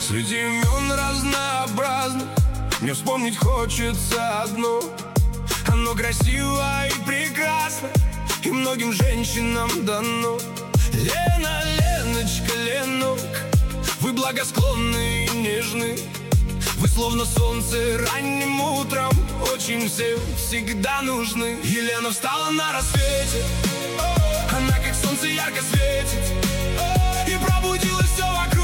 Среди имен разнообразных мне вспомнить хочется одно. Оно красиво и прекрасно, и многим женщинам дано. Лена, Леночка, Ленок, вы благосклонны и нежны. Вы словно солнце ранним утром, очень всем всегда нужны. Елена встала на рассвете, она как солнце ярко светит, и пробудилось все вокруг.